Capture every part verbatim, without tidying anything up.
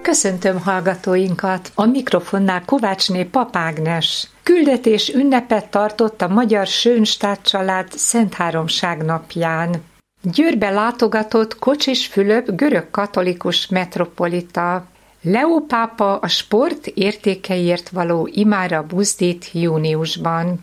Köszöntöm hallgatóinkat! A mikrofonnál Kovácsné Pap Ágnes. Küldetés ünnepet tartott a Magyar Schönstatt család Szentháromság napján. Győrbe látogatott Kocsis Fülöp görög katolikus metropolita. Leó pápa a sport értékeiért való imára buzdít júniusban.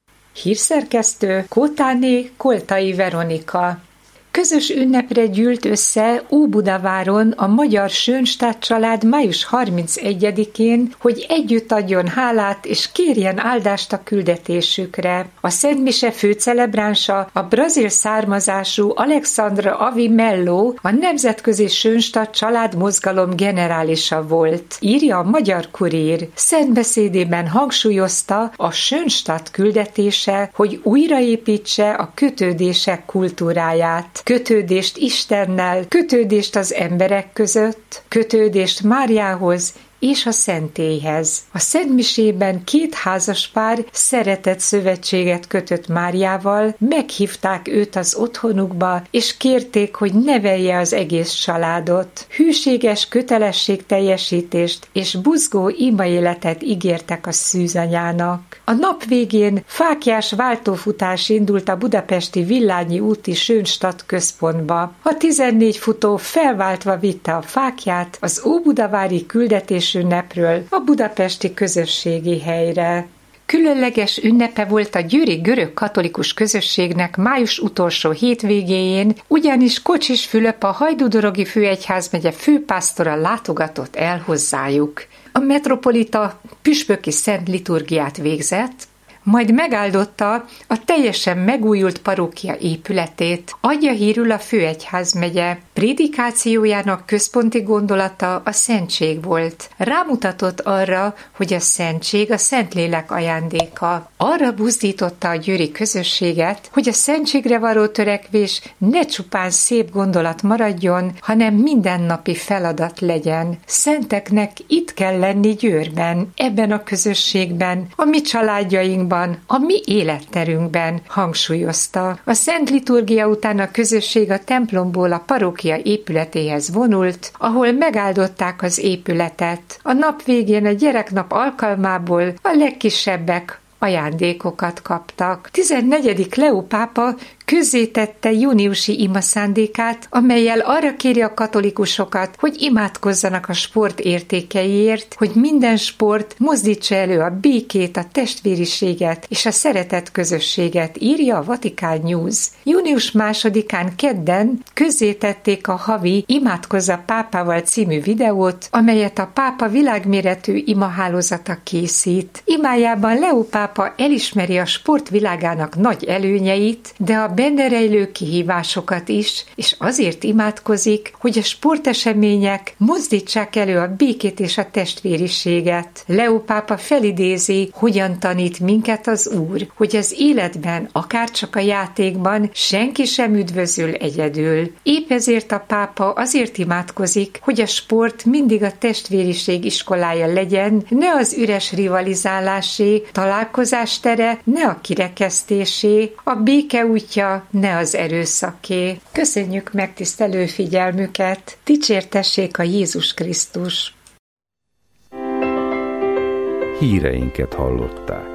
Hírszerkesztő Kótáné Koltai Veronika. Közös ünnepre gyűlt össze Óbudaváron a Magyar Schönstatt család május harmincegyedikén, hogy együtt adjon hálát és kérjen áldást a küldetésükre. A szentmise főcelebránsa a brazil származású Alexandra Avi Mello, a Nemzetközi Schönstatt család mozgalom generálisa volt, írja a Magyar Kurír. Szentbeszédében hangsúlyozta, a Schönstatt küldetése, hogy újraépítse a kötődések kultúráját. Kötődést Istennel, kötődést az emberek között, kötődést Máriához és a szentélyhez. A szentmisében két házaspár szeretett szövetséget kötött Máriával, meghívták őt az otthonukba, és kérték, hogy nevelje az egész családot. Hűséges kötelességteljesítést és buzgó imaéletet ígértek a szűzanyának. A nap végén fáklyás váltófutás indult a budapesti Villányi úti Schönstatt központba. A tizennégy futó felváltva vitte a fáklyát az óbudavári küldetés ünnepről a budapesti közösségi helyre. Különleges ünnepe volt a győri görög katolikus közösségnek május utolsó hétvégéjén, ugyanis Kocsis Fülöp, a hajdúdorogi főegyházmegye főpásztora látogatott el hozzájuk. A metropolita püspöki szent liturgiát végzett, majd megáldotta a teljesen megújult parókia épületét. Adja hírül a főegyházmegye. Prédikációjának központi gondolata a szentség volt. Rámutatott arra, hogy a szentség a Szentlélek ajándéka. Arra buzdította a győri közösséget, hogy a szentségre való törekvés ne csupán szép gondolat maradjon, hanem mindennapi feladat legyen. Szenteknek itt kell lenni Győrben, ebben a közösségben, a mi családjainkban, a mi életterünkben, hangsúlyozta. A szent liturgia után a közösség a templomból a parókia épületéhez vonult, ahol megáldották az épületet. A nap végén a gyereknap alkalmából a legkisebbek ajándékokat kaptak. tizennegyedik Leó pápa közzétette júniusi imaszándékát, amellyel arra kéri a katolikusokat, hogy imádkozzanak a sport értékeiért, hogy minden sport mozdítsa elő a békét, a testvériséget és a szeretet közösséget, írja a Vatikán News. június másodikán kedden közzétették a havi Imádkozza pápával című videót, amelyet a pápa világméretű imahálózata készít. Imájában Leó pápa elismeri a sport világának nagy előnyeit, de a benne rejlő kihívásokat is, és azért imádkozik, hogy a sportesemények mozdítsák elő a békét és a testvériséget. Leó pápa felidézi, hogyan tanít minket az Úr, hogy az életben, akárcsak a játékban senki sem üdvözül egyedül. Épp ezért a pápa azért imádkozik, hogy a sport mindig a testvériség iskolája legyen, ne az üres rivalizálásé, találkozás tere, ne a kirekesztésé, a béke útja, ne az erőszaké. Köszönjük megtisztelő figyelmüket! Dicsértessék a Jézus Krisztus! Híreinket hallották.